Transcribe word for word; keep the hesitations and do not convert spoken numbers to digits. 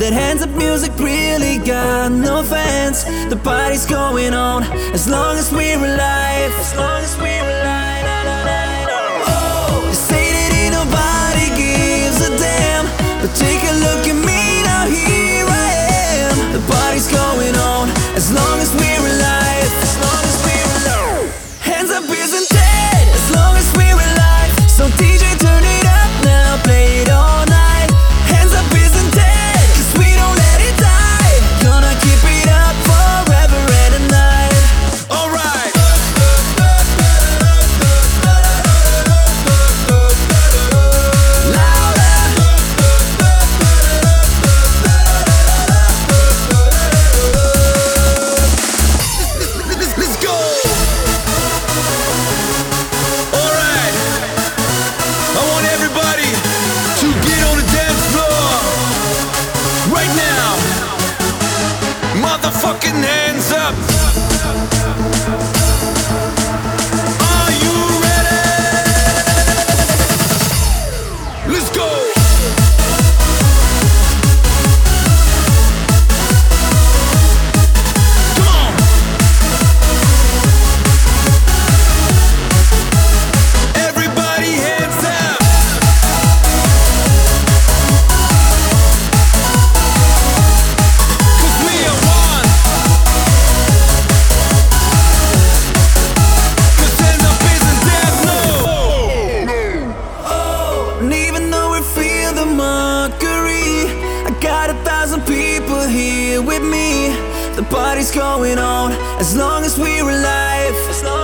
that hands up music really got no fans. The party's going on as long as we're alive. As long as we're alive. Oh, they say that ain't nobody gives a damn, but take a look at me now, here I am. The party's going on as long as we're alive. As long as we're alive. Hands up isn't dead as long as we're alive. So D J turn it up now, play it all night. Hands up isn't dead, cause we don't let it die. Gonna keep it up forever and a night. Alright. Let's go. Alright. I want everybody to get on the dance floor right now. Motherfucking hands up. Are you ready? Let's go. Come on. Everybody hands up. Cause we are one. Cause hands up isn't dead, no. Oh, and even though we feel the mockery, I got a thousand people here with me. The party's going on as long as we're alive. As long